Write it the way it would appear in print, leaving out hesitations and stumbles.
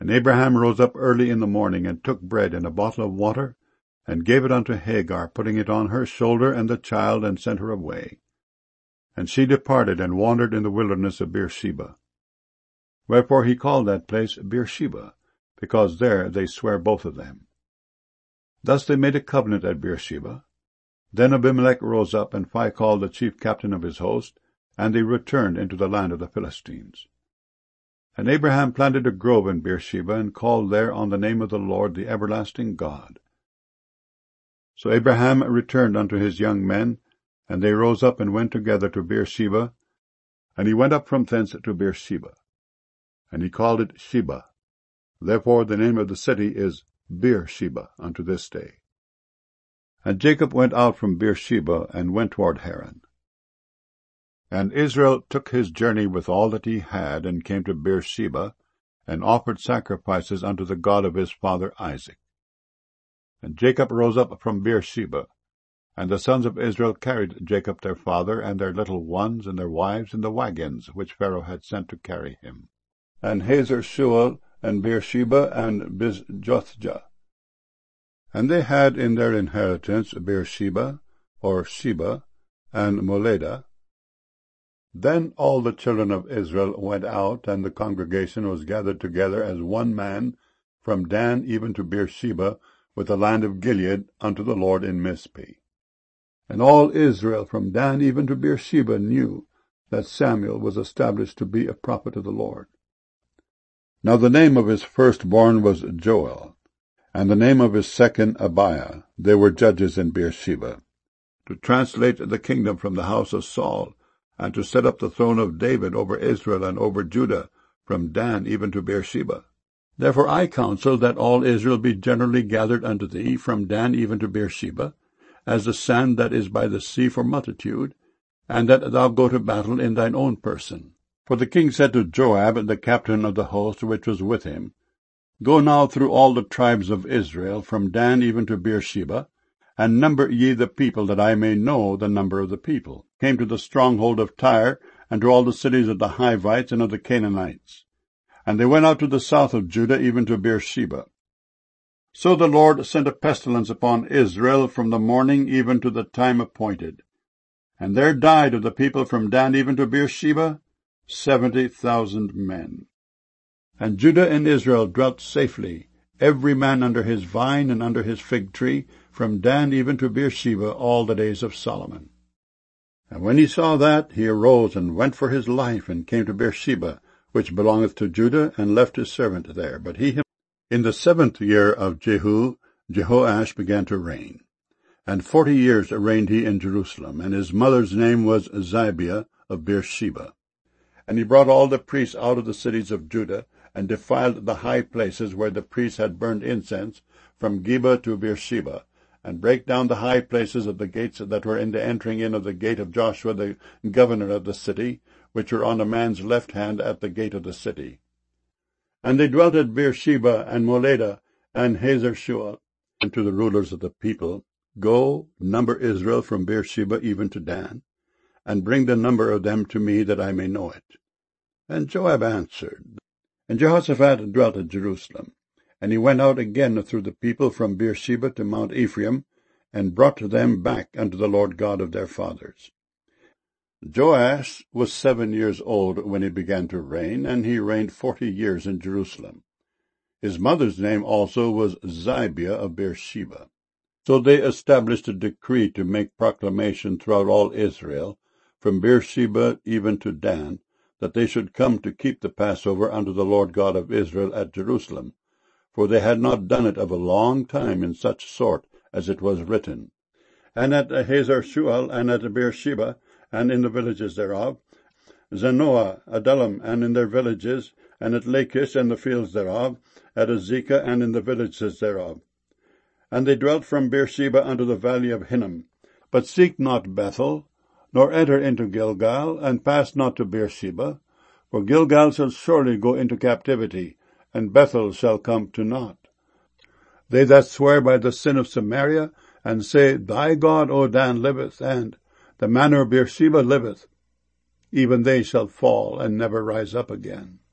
And Abraham rose up early in the morning, and took bread and a bottle of water, and gave it unto Hagar, putting it on her shoulder and the child, and sent her away. And she departed, and wandered in the wilderness of Beersheba. Wherefore he called that place Beersheba, because there they sware both of them. Thus they made a covenant at Beersheba. Then Abimelech rose up, and Phicol the chief captain of his host, and they returned into the land of the Philistines. And Abraham planted a grove in Beersheba, and called there on the name of the Lord, the everlasting God. So Abraham returned unto his young men, and they rose up and went together to Beersheba, and he went up from thence to Beersheba. And he called it Sheba. Therefore the name of the city is Beersheba unto this day. And Jacob went out from Beersheba, and went toward Haran. And Israel took his journey with all that he had, and came to Beersheba, and offered sacrifices unto the God of his father Isaac. And Jacob rose up from Beersheba, and the sons of Israel carried Jacob their father, and their little ones, and their wives, in the wagons which Pharaoh had sent to carry him. And Hazar Shual, and Beersheba, and Bizjothjah. And they had in their inheritance Beersheba, or Sheba, and Moleda. Then all the children of Israel went out, and the congregation was gathered together as one man, from Dan even to Beersheba, with the land of Gilead, unto the Lord in Mizpeh. And all Israel from Dan even to Beersheba knew that Samuel was established to be a prophet of the Lord. Now the name of his firstborn was Joel, and the name of his second Abiah. They were judges in Beersheba, to translate the kingdom from the house of Saul, and to set up the throne of David over Israel and over Judah, from Dan even to Beersheba. Therefore I counsel that all Israel be generally gathered unto thee, from Dan even to Beersheba, as the sand that is by the sea for multitude, and that thou go to battle in thine own person. For the king said to Joab, the captain of the host which was with him, Go now through all the tribes of Israel, from Dan even to Beersheba, and number ye the people, that I may know the number of the people. Came to the stronghold of Tyre, and to all the cities of the Hivites and of the Canaanites. And they went out to the south of Judah, even to Beersheba. So the Lord sent a pestilence upon Israel from the morning even to the time appointed. And there died of the people from Dan even to Beersheba 70,000 men. And Judah and Israel dwelt safely, every man under his vine and under his fig tree, from Dan even to Beersheba, all the days of Solomon. And when he saw that, he arose and went for his life, and came to Beersheba, which belongeth to Judah, and left his servant there. But he in the 7th year of Jehu, Jehoash began to reign. And 40 years reigned he in Jerusalem, and his mother's name was Zibiah of Beersheba. And he brought all the priests out of the cities of Judah, and defiled the high places where the priests had burned incense, from Geba to Beersheba, and brake down the high places of the gates that were in the entering in of the gate of Joshua the governor of the city, which were on a man's left hand at the gate of the city. And they dwelt at Beersheba and Moleda and Hazar Shual, and to the rulers of the people, Go, number Israel from Beersheba even to Dan, and bring the number of them to me, that I may know it. And Joab answered. And Jehoshaphat dwelt at Jerusalem. And he went out again through the people from Beersheba to Mount Ephraim, and brought them back unto the Lord God of their fathers. Joash was 7 years old when he began to reign, and he reigned 40 years in Jerusalem. His mother's name also was Zibiah of Beersheba. So they established a decree to make proclamation throughout all Israel, from Beersheba even to Dan, that they should come to keep the Passover unto the Lord God of Israel at Jerusalem, for they had not done it of a long time in such sort as it was written. And at Hazar Shual, and at Beersheba, and in the villages thereof, Zanoah, Adullam, and in their villages, and at Lachish and the fields thereof, at Azekah, and in the villages thereof. And they dwelt from Beersheba unto the valley of Hinnom. But seek not Bethel, nor enter into Gilgal, and pass not to Beersheba, for Gilgal shall surely go into captivity, and Bethel shall come to naught. They that swear by the sin of Samaria, and say, Thy God, O Dan, liveth, and the manor of Beersheba liveth, even they shall fall, and never rise up again.